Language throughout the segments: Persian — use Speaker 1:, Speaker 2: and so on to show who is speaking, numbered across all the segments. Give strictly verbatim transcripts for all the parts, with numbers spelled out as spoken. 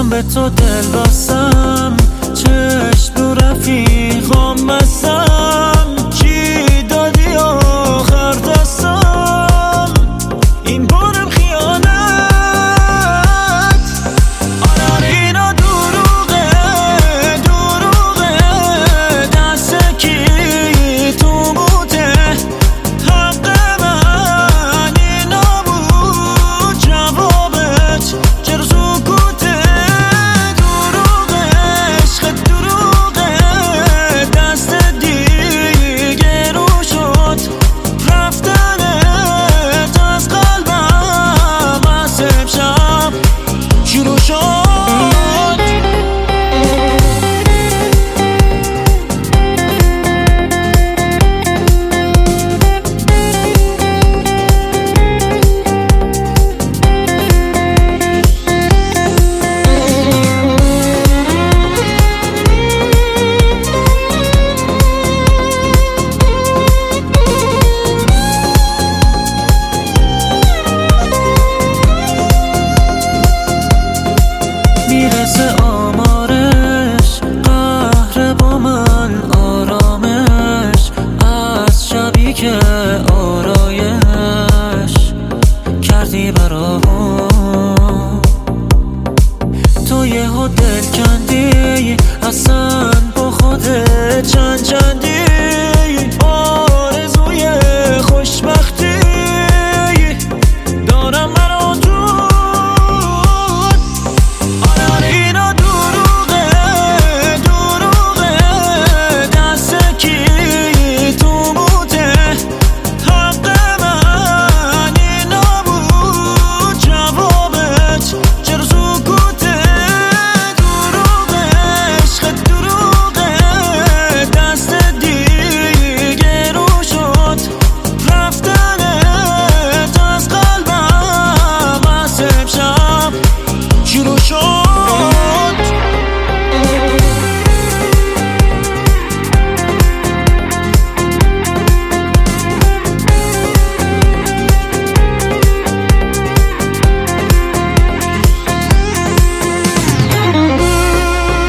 Speaker 1: به تو دل بستم، چشم رو رفیقام بستم، چی دادی آخر دستم، این بارم خیانت. آره اینا دروغه دروغه، دست کی تو بوده، حق من اینا بود، جوابت چرا سکوته. دروغه عشق دروغه، دست دیگه رو شد، رفتنت از قلبم از امشب شروع شد. میرسه آمارش، قهر با من آرامش، از شبی که آرایش کردی برام. تو یهو دل کندی، اصلا با خودت چند چندی، آرزوی خوشبختی دارم برا تو.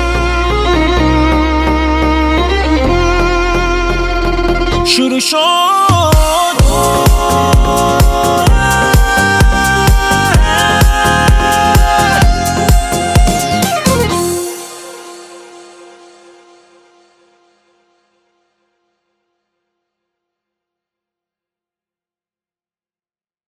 Speaker 1: شروع شد.